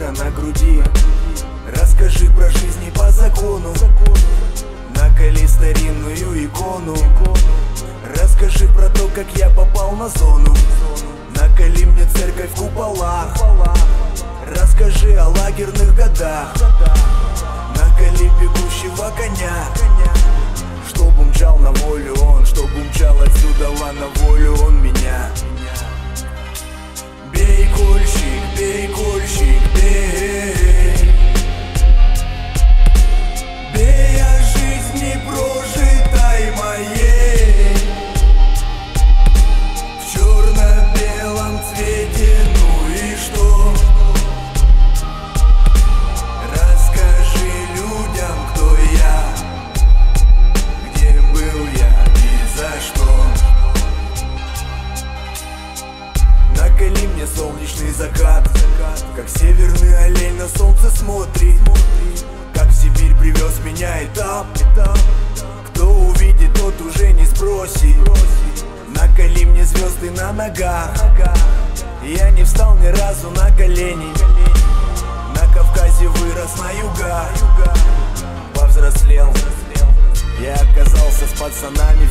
татуировка на груди. Расскажи про жизнь не по закону, наколи старинную икону. Расскажи про то, как я попал на зону, наколи мне церковь в куполах. Расскажи о лагерных годах, наколи бегущего коня. Чтоб умчал на волю он, чтоб умчал отсюда на волю он меня. Бей, кольщик, бей. Бей о жизни прожитой моей в черно-белом цвете, ну и что? Расскажи людям, кто я, где был я и за что. Наколи мне солнечный закат, как северный олень на солнце смотрит, как в Сибирь привез меня этап. Кто увидит, тот уже не спросит. Наколи мне звезды на ногах, я не встал ни разу на колени. На Кавказе вырос на югах, повзрослел. Я оказался с пацанами